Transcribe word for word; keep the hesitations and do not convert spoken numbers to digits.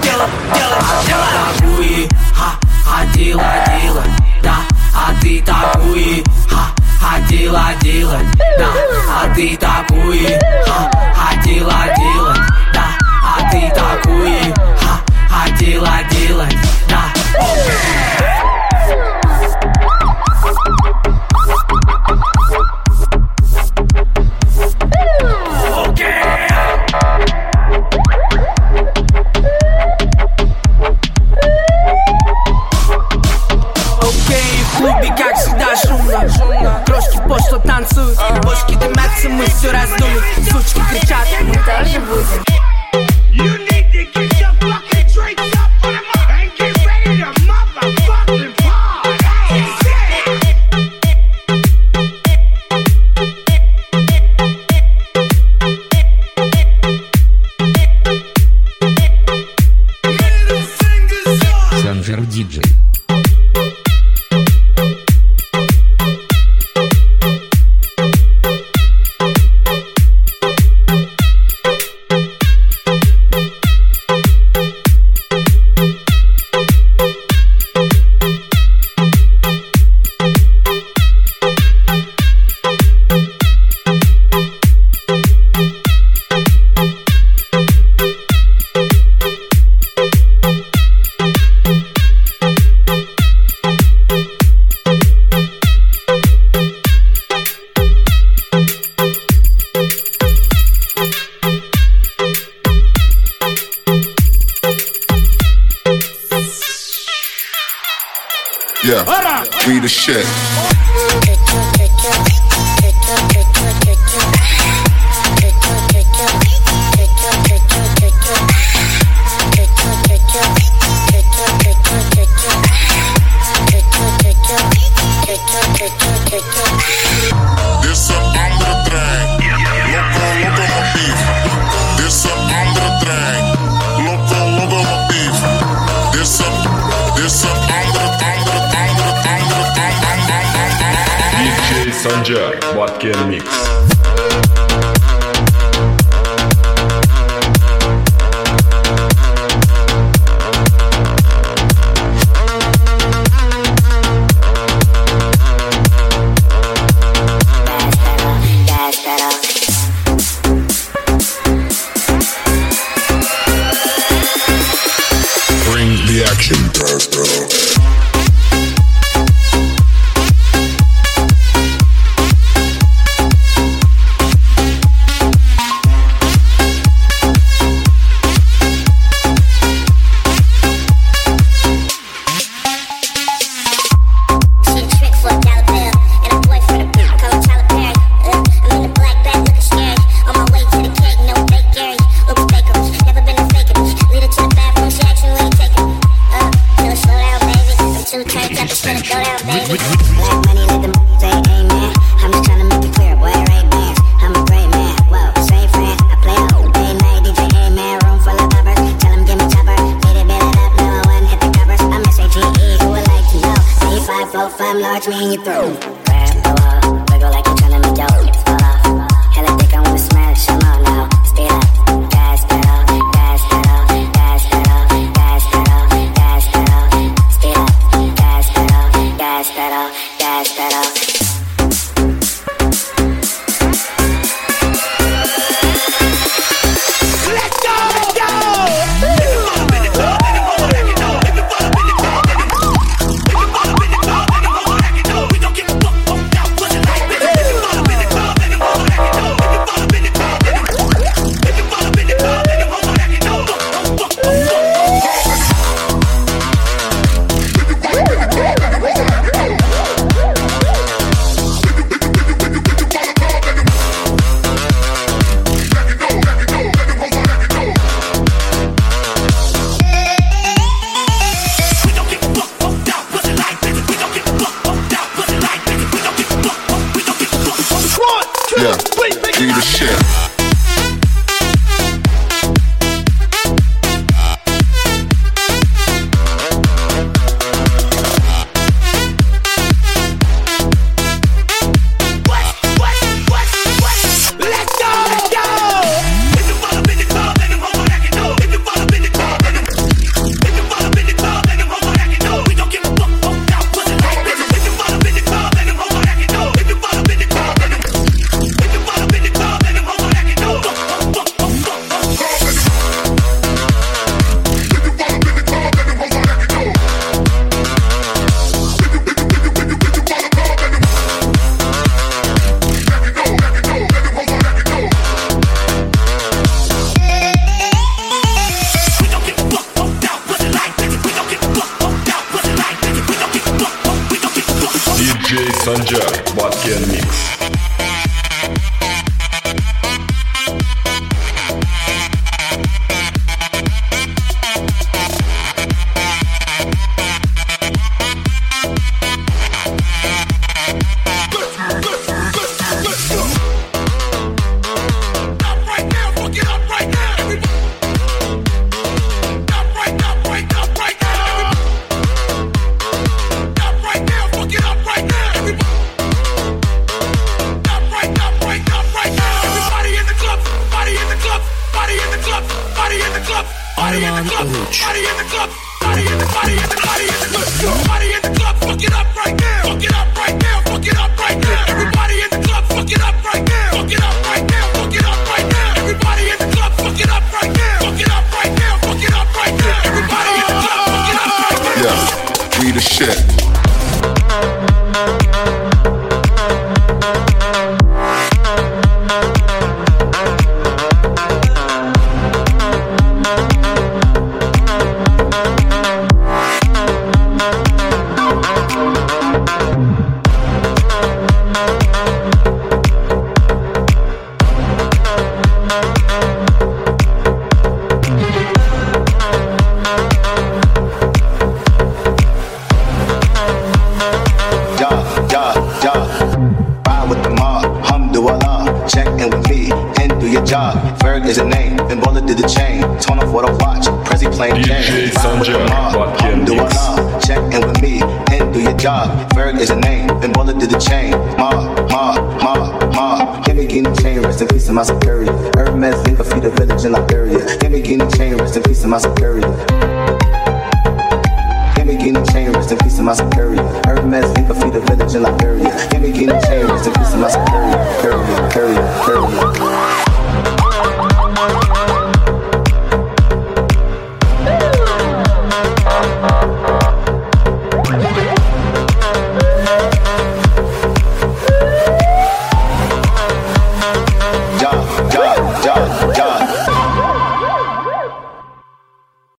делай, делай, делай. Такуи, ха, ходила, дила, да, а ты такуи, ха, ходила, дила, да, а ты такуи, ха, ходила, дила, да, а ты такуи, ха, ходила, дила, да. Крошки пошло танцуют, бошки дымятся, мы все раздуем. Сучки кричат, мы тоже будем. Санжер диджей. Yeah, we the shit. This a andere trein, loco, loco motief. This a andere trein, loco, loco motief. This a, this a andere, andere, andere, andere, andere. диджей Санжар, Баткен Микс. Action, gas pedal. Large me in your throat. Grab the wall, wiggle like you're trying to make dough. Fall off, hella thick, I wanna smash them all now. Speed up, gas pedal, gas pedal, gas pedal, gas pedal, gas pedal. Speed up, gas pedal, gas pedal, gas pedal. If you Sanjar, Batkeen Mix. Arman Oruç. Body in the club, body in the body in the body in the club, body in the club, fuck it up right now, fuck it up right now, fuck it up right now. Everybody in the club, fuck it up right now, fuck it up right now, fuck it up right now. Everybody in the club, fuck it up right now, fuck it up right now, fuck it up right now. Everybody in the club, fuck it up right now. Yeah, we the shit. Ferg is a name, been bullet to the chain. Turn off what I watch, Prezi playing games. D J Sanjar, Batkeen do Mix. Allah, check in with me and do your job. Ferg is a name, been bullet to the chain. Ma, ma, ma, ma. Give me Guinea chain, rest in peace of my superior. Hermes link feed a village in Liberia. Give me Guinea chain, rest in peace of my superior. Give me Guinea chain, rest in peace of my superior. Hermes link feed a village in Liberia. Give me Guinea chain, rest in peace of my superior. Superior, superior, superior.